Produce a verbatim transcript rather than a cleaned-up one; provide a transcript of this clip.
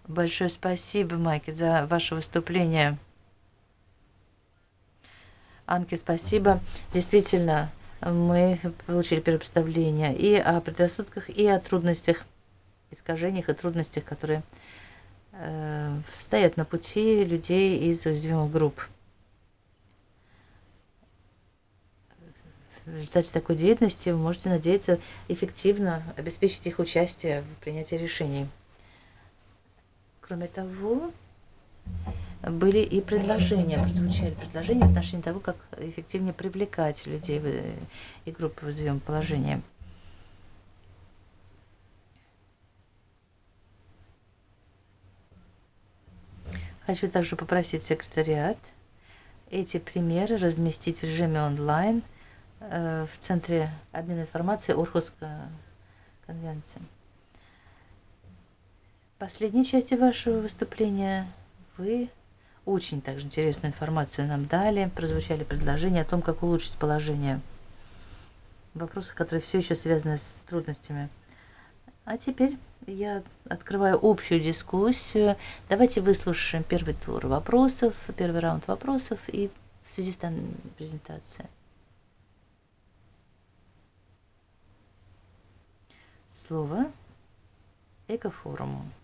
Большое спасибо, Майки, за ваше выступление. Анке, спасибо. Действительно, мы получили первое представление и о предрассудках, и о трудностях, искажениях и трудностях, которые э, стоят на пути людей из уязвимых групп. В результате такой деятельности вы можете надеяться эффективно обеспечить их участие в принятии решений. Кроме того, были и предложения, прозвучали предложения в отношении того, как эффективнее привлекать людей и группы в уязвимом положении. Хочу также попросить секретариат эти примеры разместить в режиме онлайн в Центре обмена информацией Орхусской конвенции. В последней части вашего выступления вы очень также интересную информацию нам дали, прозвучали предложения о том, как улучшить положение в вопросах, которые все еще связаны с трудностями. А теперь я открываю общую дискуссию. Давайте выслушаем первый тур вопросов, первый раунд вопросов и в связи с данной презентацией. Слово Экофоруму.